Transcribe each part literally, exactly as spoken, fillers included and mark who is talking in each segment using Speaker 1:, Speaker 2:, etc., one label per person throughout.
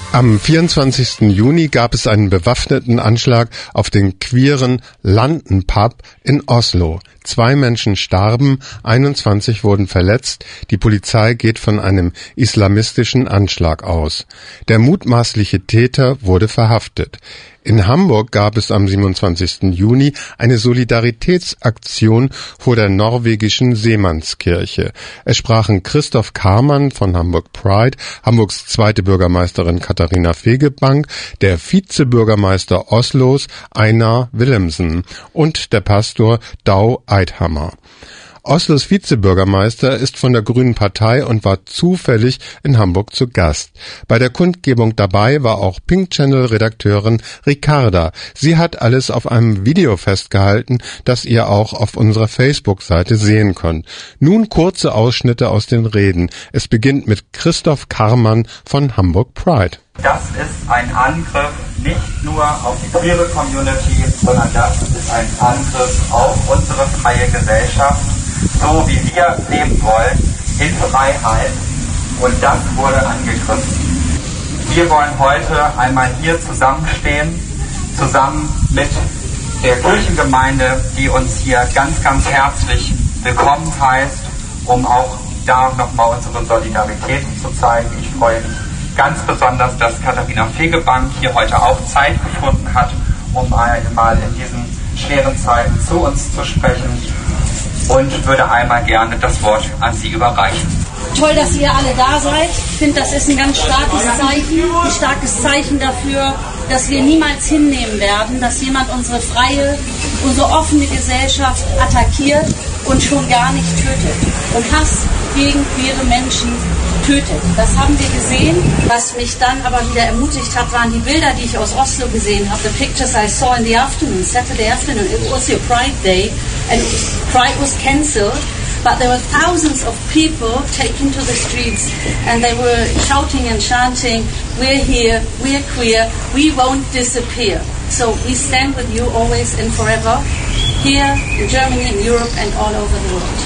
Speaker 1: Am vierundzwanzigsten Juni gab es einen bewaffneten Anschlag auf den queeren London Pub in Oslo. Zwei Menschen starben, einundzwanzig wurden verletzt. Die Polizei geht von einem islamistischen Anschlag aus. Der mutmaßliche Täter wurde verhaftet. In Hamburg gab es am siebenundzwanzigsten Juni eine Solidaritätsaktion vor der norwegischen Seemannskirche. Es sprachen Christoph Karmann von Hamburg Pride, Hamburgs zweite Bürgermeisterin Katharina Fegebank, der Vizebürgermeister Oslos Einar Willemsen und der Pastor Dau Eidhammer. Oslos Vizebürgermeister ist von der Grünen Partei und war zufällig in Hamburg zu Gast. Bei der Kundgebung dabei war auch Pink Channel Redakteurin Ricarda. Sie hat alles auf einem Video festgehalten, das ihr auch auf unserer Facebook-Seite sehen könnt. Nun kurze Ausschnitte aus den Reden. Es beginnt mit Christoph Karmann von Hamburg Pride.
Speaker 2: Das ist ein Angriff nicht nur auf die queere Community, sondern das ist ein Angriff auf unsere freie Gesellschaft, so wie wir leben wollen, in Freiheit. Und das wurde angegriffen. Wir wollen heute einmal hier zusammenstehen, zusammen mit der Kirchengemeinde, die uns hier ganz, ganz herzlich willkommen heißt, um auch da nochmal unsere Solidarität zu zeigen. Ich freue mich ganz besonders, dass Katharina Fegebank hier heute auch Zeit gefunden hat, um einmal in diesen schweren Zeiten zu uns zu sprechen, und würde einmal gerne das Wort an Sie überreichen.
Speaker 3: Toll, dass ihr alle da seid. Ich finde, das ist ein ganz starkes Zeichen, ein starkes Zeichen dafür, dass wir niemals hinnehmen werden, dass jemand unsere freie, unsere offene Gesellschaft attackiert und schon gar nicht tötet. Und Hass gegen queere Menschen tötet. Das haben wir gesehen. Was mich dann aber wieder ermutigt hat, waren die Bilder, die ich aus Oslo gesehen habe. The pictures I saw in the afternoon, Saturday afternoon. It was your Pride Day and Pride was cancelled. But there were thousands of people taken to the streets and they were shouting and chanting, we're here, we're queer, we won't disappear. So we stand with you always and forever, here in Germany, in Europe and all over the world.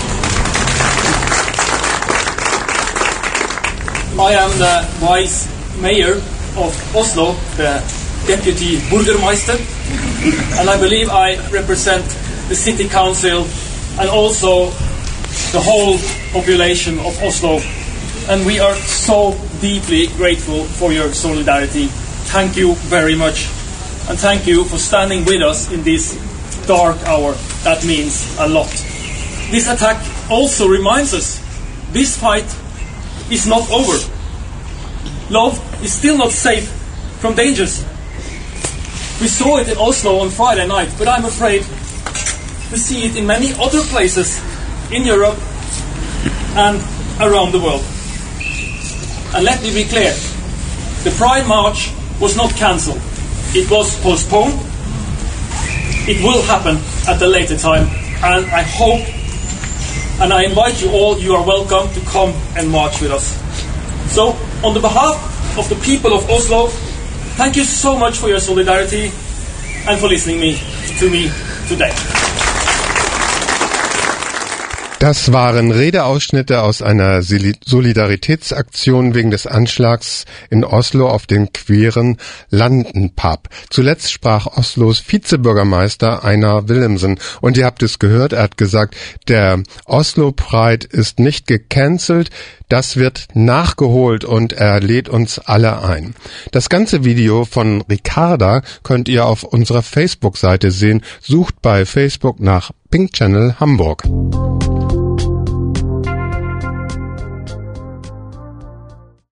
Speaker 4: I am the Vice Mayor of Oslo, the Deputy Bürgermeister, and I believe I represent the City Council and also the whole population of Oslo, and we are so deeply grateful for your solidarity. Thank you very much, and thank you for standing with us in this dark hour. That means a lot. This attack also reminds us this fight is not over. Love is still not safe from dangers. We saw it in Oslo on Friday night, but I'm afraid we see it in many other places in Europe and around the world. And let me be clear, the Pride March was not cancelled. It was postponed. It will happen at a later time, and I hope and I invite you all, you are welcome to come and march with us. So, on the behalf of the people of Oslo, thank you so much for your solidarity and for listening me, to me today.
Speaker 1: Das waren Redeausschnitte aus einer Solidaritätsaktion wegen des Anschlags in Oslo auf den queeren London Pub. Zuletzt sprach Oslos Vizebürgermeister Einar Willemsen und ihr habt es gehört, er hat gesagt, der Oslo Pride ist nicht gecancelt, das wird nachgeholt und er lädt uns alle ein. Das ganze Video von Ricarda könnt ihr auf unserer Facebook-Seite sehen. Sucht bei Facebook nach Pink Channel Hamburg.